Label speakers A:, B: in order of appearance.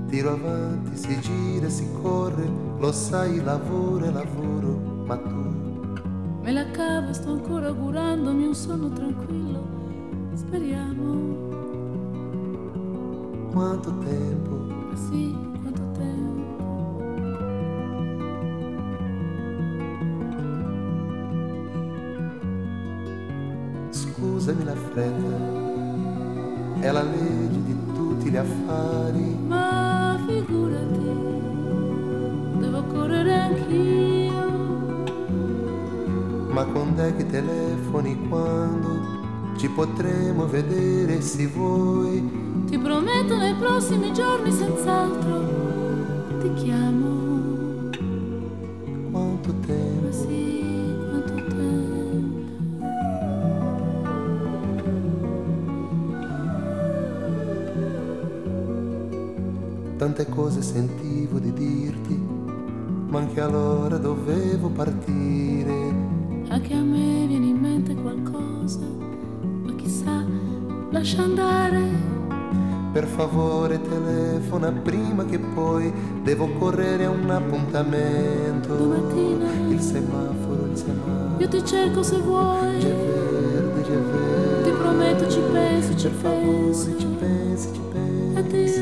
A: Tiro avanti, si gira, si corre, lo sai, lavoro e lavoro, ma tu
B: me la cavo, sto ancora augurandomi un sonno tranquillo. Speriamo.
A: quanto tempo,
B: Ma sì, quanto tempo.
A: scusami la fretta, è la legge di tutti gli affari.
B: Ma figurati, devo correre anch'io.
A: Ma con te che telefoni quando ci potremo vedere se vuoi.
B: Ti prometto nei prossimi giorni senz'altro ti chiamo.
A: Quanto tempo,
B: Ma sì, quanto tempo.
A: tante cose sentivo di dirti, ma anche allora dovevo partire.
B: Anche a me viene in mente qualcosa, ma chissà, lascia andare.
A: Per favore telefona prima che poi devo correre a un appuntamento.
B: Domattina
A: il semaforo,
B: io ti cerco se vuoi.
A: già è verde, già è verde.
B: Ti prometto ci penso, ci
A: Per favore
B: penso.
A: ci pensi, ci pensi.
B: Addio.